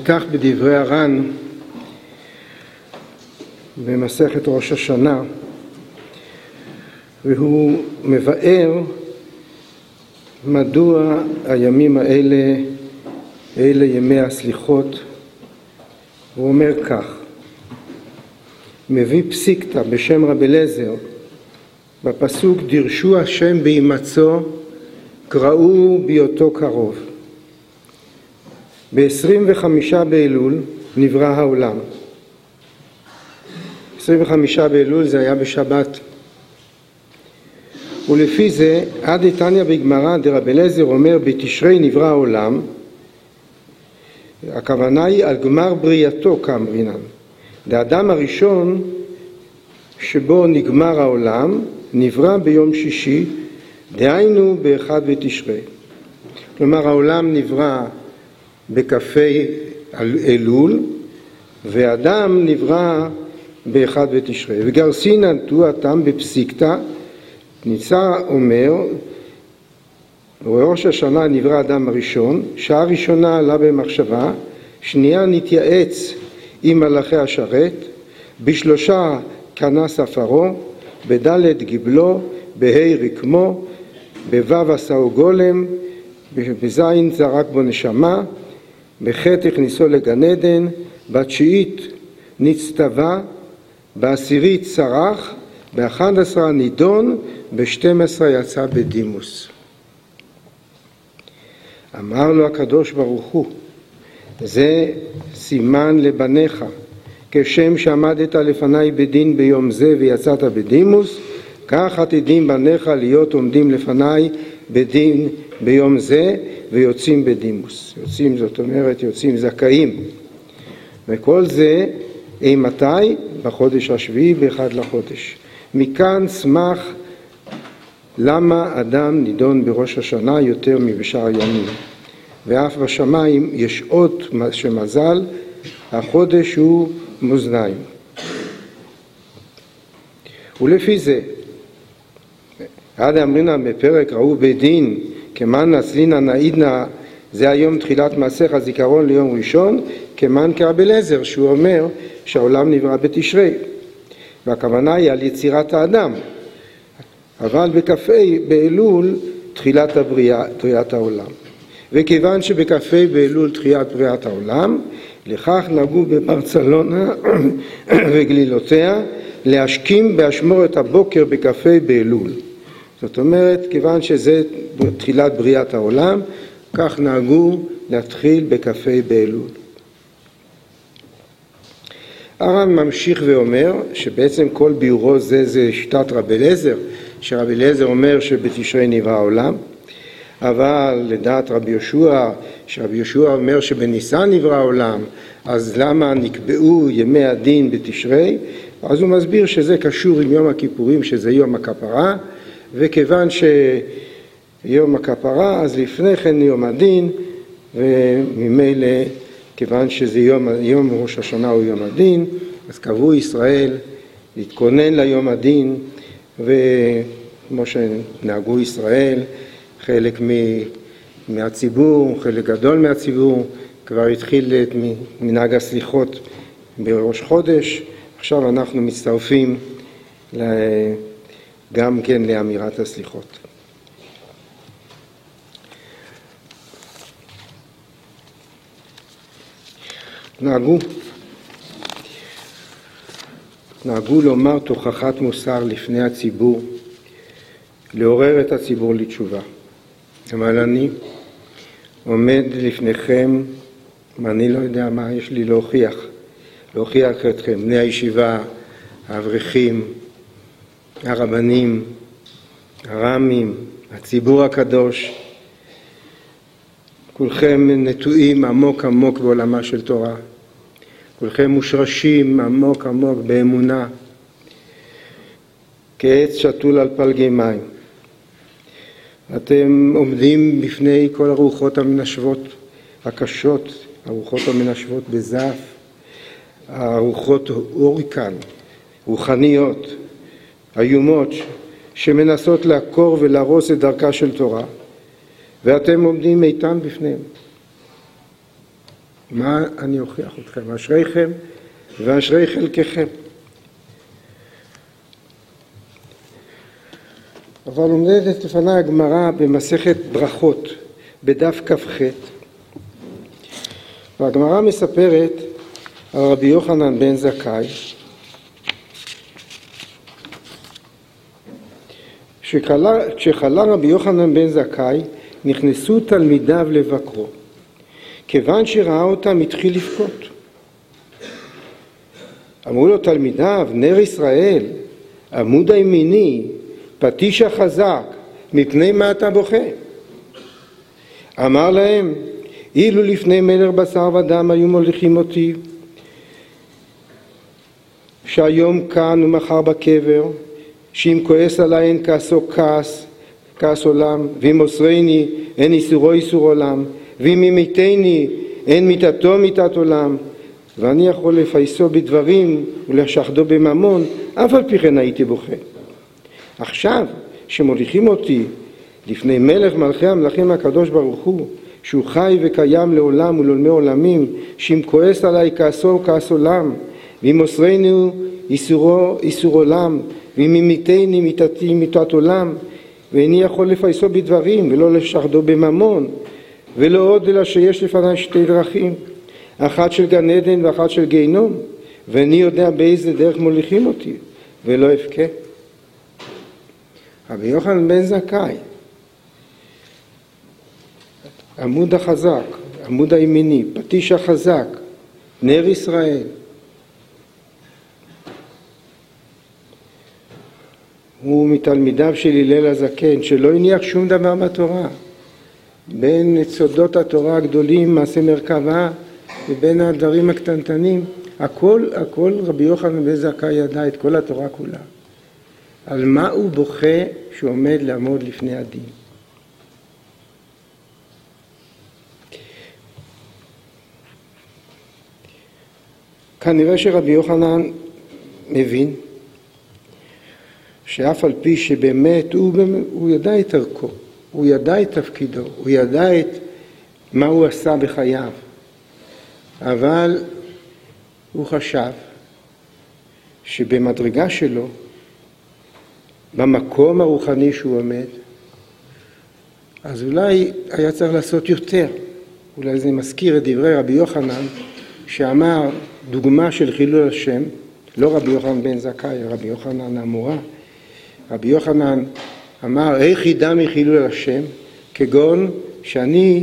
נפתח בדברי הר"ן במסכת ראש השנה, והוא מבאר מדוע הימים האלה ימי הסליחות. הוא אומר כך, מביא פסיקתא בשם רבי אליעזר בפסוק דרשו השם בהימצאו קראו בהיותו קרוב. ב-25 באלול נברא העולם. 25 באלול זה היה בשבת. ולפי זה עד איתניא בגמרא דרבי אליעזר אומר בתשרי נברא העולם, הכוונה היא על גמר בריאתו כאמרינן. האדם הראשון שבו נגמר העולם נברא ביום שישי, דהיינו באחד בתשרי. כלומר העולם נברא בכ"ה אלול והאדם נברא באחד בתשרי. וגרסינן תועתם בפסיקתא ניסה אומר ראש השנה נברא האדם הראשון, שעה ראשונה עלה במחשבה, שנייה נתייעץ עם מלאכי השרת, בשלושה קנה ספרו, בד' גיבלו, בה' רקמו, בו' עשהו גולם, בז' זרק בו נשמה, בח' הכניסו לגן עדן, בתשיעית נצטווה, בעשירית צרח, ב-11 נידון, ב-12 יצא בדימוס. אמר לו הקדוש ברוך הוא, זה סימן לבניך, כשם שעמדת לפני בדין ביום זה ויצאת בדימוס, כך עתידים בניך להיות עומדים לפני בדין ביום זה ויוצאים בדימוס. יוצאים זאת אומרת יוצאים זכאים. וכל זה מתי? בחודש השביעי באחד לחודש. מכאן סמך למה אדם נידון בראש השנה יותר מבשאר ימים. ואף בשמיים יש עוד שמזל, החודש הוא מאזניים. ולפי זה, עד אמרינן בפרק ראו בדין, כמן נסלינא נעידנא, זה היום תחילת מעשך הזיכרון ליום ראשון, כמן כרבי אליעזר, שהוא אומר שהעולם נברא בתשרי. והכוונה היא על יצירת האדם. אבל בכ"ה באלול תחילת בריאת העולם. וכיוון שבכ"ה באלול תחילת בריאת העולם, לכך נהגו בברצלונה וגלילותיה להשכים באשמורת הבוקר בכ"ה באלול. זאת אומרת, כיוון שזה תחילת בריאת העולם, כך נהגו להתחיל בכ"ה באלול. הר"ן ממשיך ואומר שבעצם כל ביאורו זה שיטת רבי אליעזר, שרבי אליעזר אומר שבתשרי נברא העולם, אבל לדעת רבי יהושע, שרבי יהושע אומר שבניסן נברא העולם, אז למה נקבעו ימי הדין בתשרי? אז הוא מסביר שזה קשור עם יום הכיפורים, שזה יום הכפרה, וכיוון שיום הכפרה, אז לפני כן יום הדין, וממילא כיוון שזה יום ראש השנה הוא יום הדין, אז קבעו ישראל להתכונן ליום הדין, וכמו שנהגו ישראל, חלק מהציבור, חלק גדול מהציבור, כבר התחיל את מנהג הסליחות בראש חודש. עכשיו אנחנו מצטרפים גם כן לאמירת הסליחות. נהגו לומר תוכחת מוסר לפני הציבור, לעורר את הציבור לתשובה. אבל אני עומד לפניכם, ואני לא יודע מה יש לי להוכיח אתכם, בני הישיבה, האברכים, הרבנים, הרמים, הציבור הקדוש, כולכם נטועים עמוק עמוק בעולמה של תורה, כולכם מושרשים עמוק עמוק באמונה, כעץ שתול על פלגי מים. אתם עומדים בפני כל הרוחות המנשבות הקשות, הרוחות המנשבות בזעף, הרוחות אוריקן, רוחניות, איומות, שמנסות לעקור ולהרוס את דרכה של תורה, ואתם עומדים איתן בפניהם. מה אני אוכיח אתכם? אשריכם ואשרי חלקכם. אבל עומדת לפני הגמרא במסכת ברכות, בדף כ"ח. והגמרא מספרת על רבי יוחנן בן זכאי, כשחלה רבי יוחנן בן זכאי, נכנסו תלמידיו לבקרו. כיוון שראה אותם, התחיל לבכות. אמרו לו תלמידיו, נר ישראל, עמוד הימיני, פטיש החזק, מפני מה אתה בוכה? אמר להם, אילו לפני מלך בשר ודם היו מוליכים אותי, שהיום כאן ומחר בקבר, שאם כועס עליי אין כעסו כעס עולם, ואם מוסרני אין איסורו איסור עולם, ואם ימיתני אין מיתתו מיתת עולם, ואני יכול לפייסו בדברים ולשחדו בממון, אף על פי כן הייתי בוכה. עכשיו שמוליכים אותי לפני מלך מלכי המלכים הקדוש ברוך הוא, שהוא חי וקיים לעולם ולעולמי עולמים, שאם כועס עליי כעסו כעס עולם, ואם מוסרני איסורו איסור עולם, ואם ימיתני מיתתי מיתת עולם, ואיני יכול לפייסו בדברים ולא לשחדו בממון, ולא עוד אלא שיש לפני שתי דרכים, אחת של גן עדן ואחת של גיהנום, ואני יודע באיזה דרך מוליכים אותי ולא אבכה. רבי יוחנן בן זכאי, עמוד החזק, עמוד הימיני, פטיש החזק, נר ישראל, הוא מתלמידיו של הלל הזקן, שלא הניח שום דבר בתורה, בין סודות התורה הגדולים, מעשה מרכבה, ובין הדברים הקטנטנים, הכל רבי יוחנן בן זכאי ידע את כל התורה כולה. על מה הוא בוכה שהוא עומד לעמוד לפני הדין? כנראה שרבי יוחנן מבין שאף על פי שבאמת הוא ידע את ערכו, הוא ידע את תפקידו, הוא ידע את מה הוא עשה בחייו, אבל הוא חשב שבמדרגה שלו, במקום הרוחני שהוא עומד, אז אולי היה צריך לעשות יותר. אולי זה מזכיר את דברי רבי יוחנן, שאמר דוגמה של חילול השם, לא רבי יוחנן בן זכאי, רבי יוחנן המורה. רבי יוחנן אמר, איך ידע מחילול השם? כגון שאני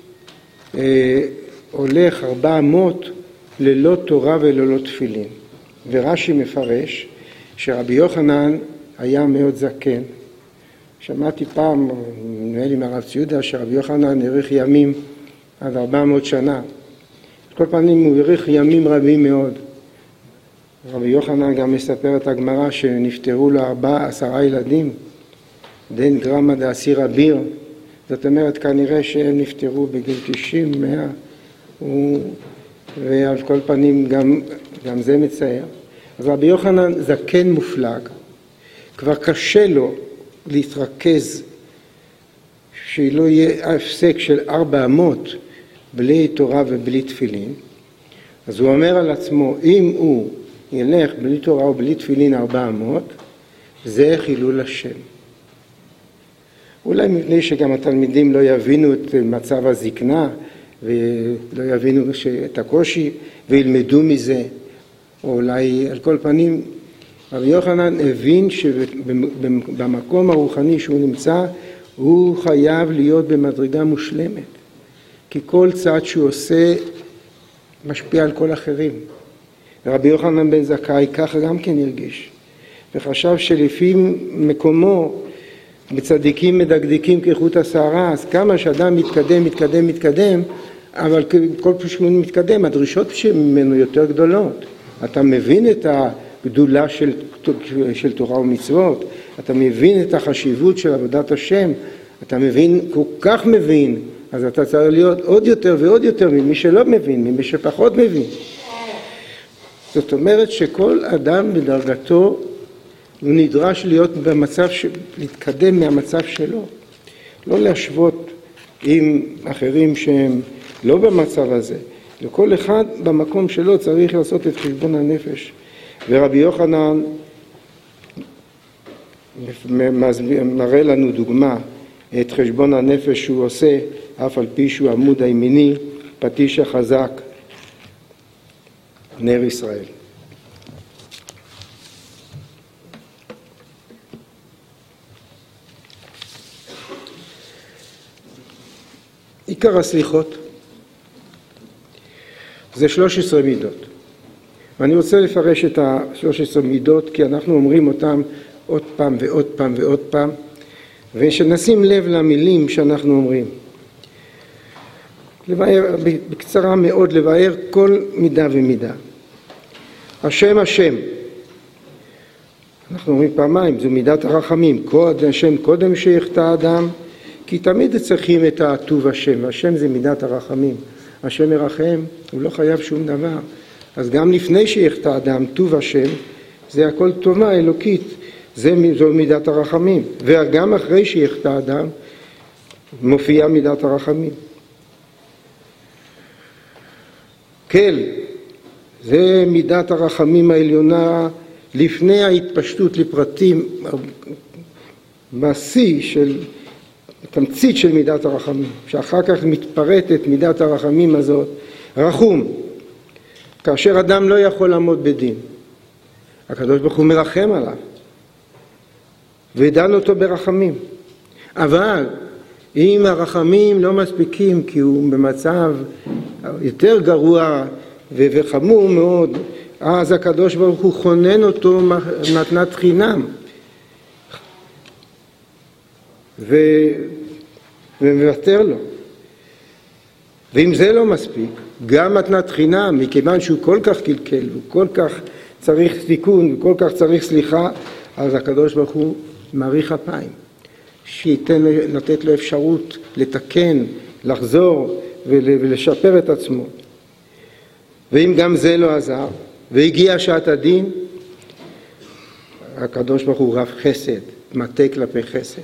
הולך 400 ללא תורה וללא תפילין. ורש"י מפרש שרבי יוחנן היה מאוד זקן. שמעתי פעם, נראה לי מהרב ציודה, שרבי יוחנן האריך ימים עד 400 שנה. כל פעמים הוא האריך ימים רבים מאוד. רבי יוחנן גם מספר את הגמרא שנפטרו לו 14 ילדים, דין גרמא דאסיר אביר. זאת אומרת, כנראה שהם נפטרו בגיל 90, 100, ועל כל פנים גם זה מצער. אז רבי יוחנן זקן מופלג, כבר קשה לו להתרכז, שלא יהיה הפסק של 400 בלי תורה ובלי תפילין. אז הוא אומר על עצמו, אם הוא ילך בלי תורה ובלי תפילין 400, זה חילול השם. אולי מפני שגם התלמידים לא יבינו את מצב הזקנה, ולא יבינו את הקושי, וילמדו מזה. או אולי על כל פנים, רבי יוחנן הבין שבמקום הרוחני שהוא נמצא, הוא חייב להיות במדרגה מושלמת. כי כל צעד שהוא עושה משפיע על כל אחרים. רבי יוחנן בן זכאי ככה גם כן הרגיש. וחשב שלפי מקומו, בצדיקים מדקדקים כחוט השערה, אז כמה שאדם מתקדם, אבל כל פעם שהוא מתקדם, הדרישות ממנו יותר גדולות. אתה מבין את הגדולה של תורה ומצוות, אתה מבין את החשיבות של עבודת השם, אתה מבין, כל כך מבין, אז אתה צריך להיות עוד יותר ועוד יותר ממי שלא מבין, ממי שפחות מבין. זאת אומרת שכל אדם בדרגתו הוא נדרש להיות במצב, להתקדם מהמצב שלו. לא להשוות עם אחרים שהם לא במצב הזה, לכל אחד במקום שלו צריך לעשות את חשבון הנפש. ורבי יוחנן מראה לנו דוגמה את חשבון הנפש שהוא עושה, אף על פי שהוא עמוד הימיני, פטיש החזק, נר ישראל. עיקר הסליחות זה 13 מידות. ואני רוצה לפרש את ה-13 מידות, כי אנחנו אומרים אותם עוד פעם ועוד פעם ועוד פעם, ושנשים לב למילים שאנחנו אומרים. לבאר, בקצרה מאוד, לבאר כל מידה ומידה. השם השם. אנחנו אומרים פעמיים, זו מידת הרחמים. השם קודם שיחטא האדם, כי תמיד צריכים את הטוב השם, והשם זה מידת הרחמים. השם מרחם, הוא לא חייב שום דבר. אז גם לפני שיחטא האדם, טוב השם, זה הכל טובה אלוקית, זו מידת הרחמים. וגם אחרי שיחטא האדם, מופיעה מידת הרחמים. כל, זה מידת הרחמים העליונה לפני ההתפשטות לפרטים, בשיא של תמצית של מידת הרחמים, שאחר כך מתפרטת מידת הרחמים הזאת, רחום, כאשר אדם לא יכול לעמוד בדין. הקדוש ברוך הוא מרחם עליו, ודן אותו ברחמים. אבל אם הרחמים לא מספיקים, כי הוא במצב יותר גרוע וחמור מאוד, אז הקדוש ברוך הוא חונן אותו מתנת חינם. ומוותר לו. ואם זה לא מספיק, גם מתנת חינם, מכיוון שהוא כל כך קלקל, הוא כל כך צריך תיקון, וכל כך צריך סליחה, אז הקדוש ברוך הוא מאריך אפיים, שייתן לתת לו אפשרות לתקן, לחזור ולשפר את עצמו. ואם גם זה לא עזר, והגיע שעת הדין, הקדוש ברוך הוא רב חסד, מטה כלפי חסד.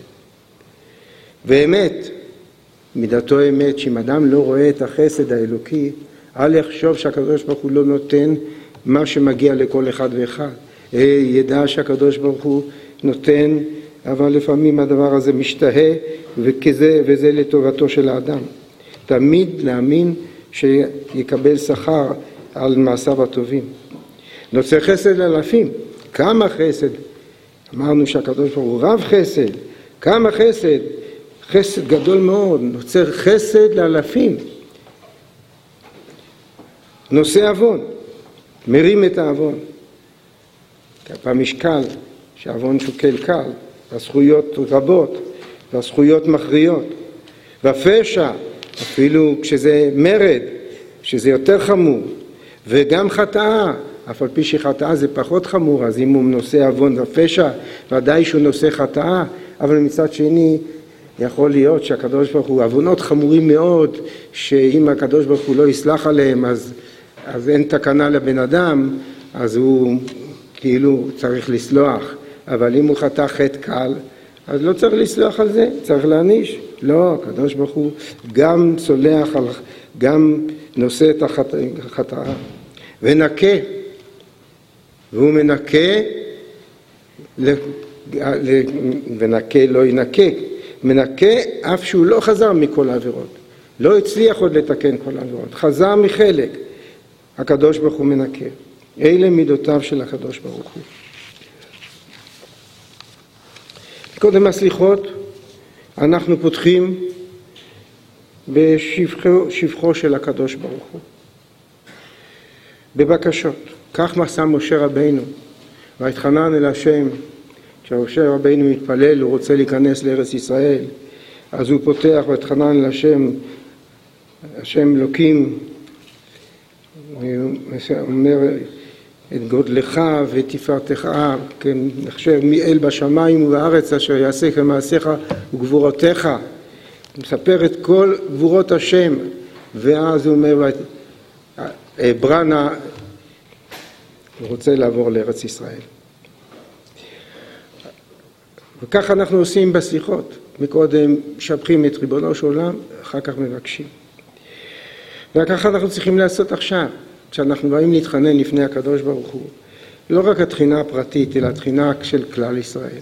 ואמת, מידתו אמת, שאם אדם לא רואה את החסד האלוקי, אל יחשוב שהקדוש ברוך הוא לא נותן מה שמגיע לכל אחד ואחד. ידע שהקדוש ברוך הוא נותן, אבל לפעמים הדבר הזה משתהה, וזה לטובתו של האדם. תמיד להאמין שיקבל שכר על מעשיו הטובים. נוצר חסד לאלפים. כמה חסד? אמרנו שהקדוש ברוך הוא רב חסד. כמה חסד? חסד גדול מאוד. נוצר חסד לאלפים. נושא אבון. מרים את האבון. במשקל, שהאבון שוקל קל, הזכויות רבות, והזכויות מכריעות. והפשע, אפילו כשזה מרד, שזה יותר חמור, וגם חטאה, אף על פי שחטאה זה פחות חמור, אז אם הוא נושא אבון ופשע, ודאי שהוא נושא חטאה, אבל מצד שני, יכול להיות שהקדוש ברוך הוא, אבונות חמורים מאוד, שאם הקדוש ברוך הוא לא יסלח עליהם, אז אין תקנה לבן אדם, אז הוא כאילו צריך לסלוח, אבל אם הוא חטא חטא קל, אז לא צריך לסלוח על זה, צריך להעניש. לא, הקדוש ברוך הוא גם סולח, גם נושא את החטאה. ונקה, והוא מנקה, ונקה לא ינקה, מנקה אף שהוא לא חזר מכל העבירות, לא הצליח עוד לתקן כל העבירות, חזר מחלק, הקדוש ברוך הוא מנקה. אלה מידותיו של הקדוש ברוך הוא. קודם הסליחות, אנחנו פותחים בשבחו של הקדוש ברוך הוא. בבקשות. כך מסע משה רבינו, והתחנן אל השם, כשמשה רבינו מתפלל, הוא רוצה להיכנס לארץ ישראל, אז הוא פותח והתחנן אל השם, השם אלוקים, הוא אומר, את גודלך ותפארתך, כן, נחשב מאל בשמיים ובארץ אשר יעשה כמעשיך וגבורותיך. הוא מספר את כל גבורות השם, ואז הוא אומר, ברנה, הוא רוצה לעבור לארץ ישראל. וכך אנחנו עושים בסליחות. מקודם משבחים את ריבונו של עולם, אחר כך מבקשים. וככה אנחנו צריכים לעשות עכשיו, כשאנחנו באים להתחנן לפני הקדוש ברוך הוא. לא רק התחינה הפרטית, אלא התחינה של כלל ישראל.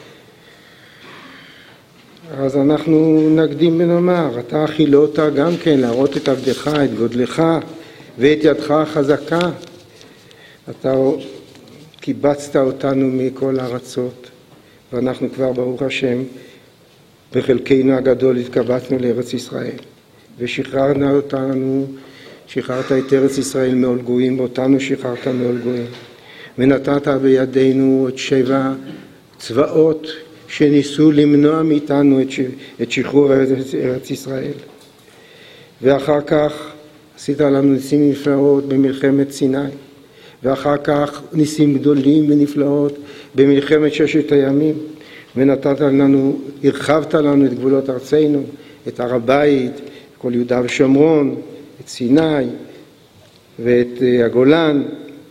אז אנחנו נקדים ונאמר, אתה אכילת גם כן להראות את עבדך, את גודלך ואת ידך החזקה. אתה קיבצת אותנו מכל הארצות, ואנחנו כבר ברוך השם בחלקנו הגדול התקבצנו לארץ ישראל, ושחררנו אותנו, שחררת את ארץ ישראל מעול גויים, ואותנו שחררת מעול גויים, ונתת בידינו את 7 צבאות שניסו למנוע מאיתנו את שחרור ארץ ישראל. ואחר כך עשית לנו ניסים נפלאות במלחמת סיני, ואחר כך ניסים גדולים ונפלאות במלחמת 6 הימים, ונתת לנו, הרחבת לנו את גבולות ארצנו, את הר הבית, כל יהודה ושומרון, את סיני ואת הגולן.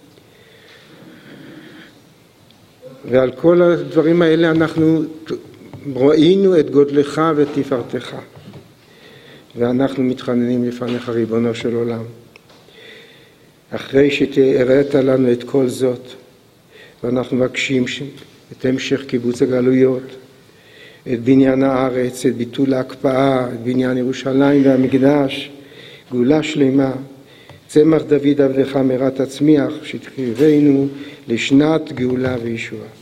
ועל כל הדברים האלה אנחנו ראינו את גודלך ואת תפארתך, ואנחנו מתחננים לפניך ריבונו של עולם, אחרי שתראית לנו את כל זאת, ואנחנו מבקשים את המשך קיבוץ הגלויות, את בניין הארץ, את ביטול ההקפאה, את בניין ירושלים והמקדש, גאולה שלמה, צמח דוד עבדך מהרה תצמיח, שתקרבנו לשנת גאולה וישועה.